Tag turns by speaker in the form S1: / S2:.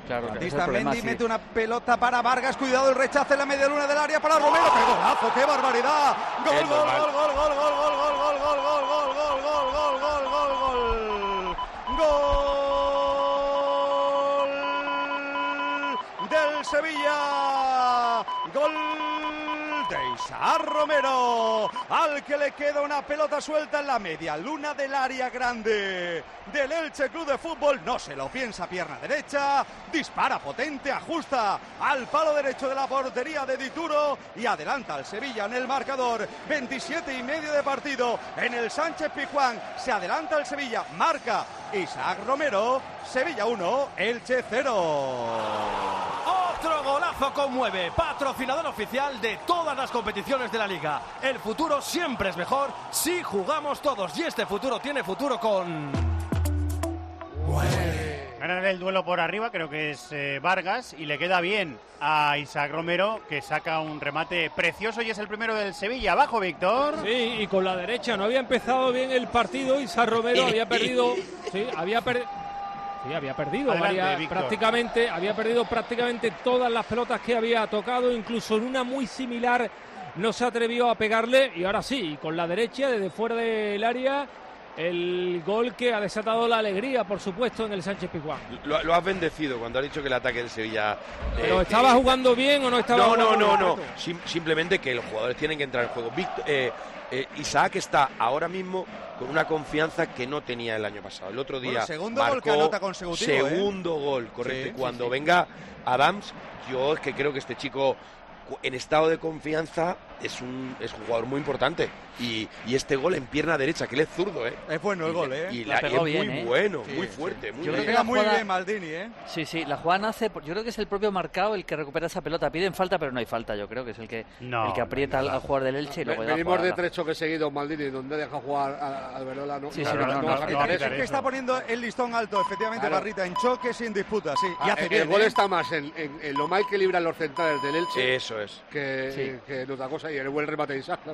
S1: Claro,
S2: Batista Mendy mete una pelota para Vargas, cuidado el rechace en la media luna del área para Romero. ¡Qué golazo, qué barbaridad! ¡Gol, gol, gol, gol, gol, gol, gol, gol, gol, gol, gol, gol, gol, gol, gol, gol, gol! ¡Gol del Sevilla! ¡Gol de Isaac Romero! Al que le queda una pelota suelta en la media luna del área grande del Elche Club de Fútbol. No se lo piensa, pierna derecha, dispara potente, ajusta al palo derecho de la portería de Dituro y adelanta al Sevilla en el marcador. 27,5 de partido en el Sánchez Pizjuán. Se adelanta el Sevilla, marca Isaac Romero. Sevilla 1, Elche 0.
S3: Otro golazo conmueve, patrocinador oficial de todas las competiciones de la Liga. El futuro siempre es mejor si jugamos todos, y este futuro tiene futuro con...
S4: Ganar el duelo por arriba, creo que es Vargas, y le queda bien a Isaac Romero, que saca un remate precioso y es el primero del Sevilla. Abajo, Víctor.
S5: Sí, y con la derecha no había empezado bien el partido. Isaac Romero había perdido... Sí, había perdido prácticamente todas las pelotas que había tocado, incluso en una muy similar no se atrevió a pegarle, y ahora sí, con la derecha desde fuera del área, el gol que ha desatado la alegría, por supuesto, en el Sánchez Pizjuán.
S6: Lo has bendecido cuando has dicho que el ataque del Sevilla...
S5: ¿Pero estaba jugando bien o no estaba jugando bien?
S6: No. Simplemente que los jugadores tienen que entrar en juego. Isaac está ahora mismo con una confianza que no tenía el año pasado. El otro día
S2: segundo
S6: marcó
S2: gol que anota consecutivo,
S6: segundo gol, correcto. Sí, cuando venga Adams, yo es que creo que este chico en estado de confianza es un jugador muy importante, y este gol en pierna derecha, que él es zurdo,
S2: es bueno el gol,
S6: y la pegó bien, muy bueno, sí, muy fuerte, muy
S2: yo
S6: bien.
S2: Creo que era muy bien Maldini,
S1: Sí, la jugada nace, yo creo que es el propio Marcao el que recupera esa pelota. Piden falta, pero no hay falta. Yo creo que es el que aprieta al jugador del Elche, y luego
S7: venimos de 3 choques seguidos, Maldini, donde deja jujar al Verola, ¿no?
S2: Es que está poniendo el listón alto, efectivamente, claro. Barrita, en choque sin disputa, sí. Y hace bien,
S7: el gol está más en lo mal que libran los centrales del Elche.
S6: Eso es.
S7: Que en otra cosa, y el buen remate de Isaac.